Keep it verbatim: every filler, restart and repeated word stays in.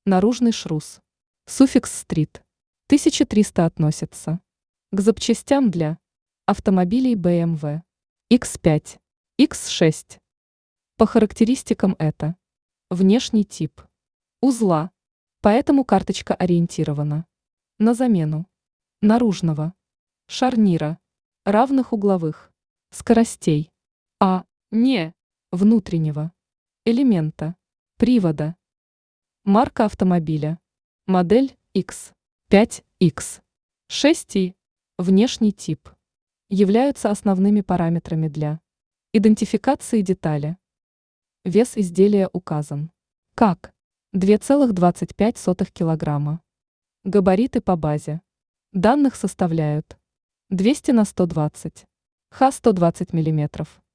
Наружный шрус. Суффикс стрит. тысяча триста относится к запчастям для автомобилей бэ эм вэ икс пять, икс шесть. По характеристикам это внешний тип узла, поэтому карточка ориентирована на замену наружного шарнира равных угловых скоростей, а не внутреннего элемента привода. Марка автомобиля. Модель икс пять, икс шесть и внешний тип являются основными параметрами для идентификации детали. Вес изделия указан как два целых двадцать пять сотых килограмма. Габариты по базе данных составляют двести на сто двадцать, ха сто двадцать миллиметров.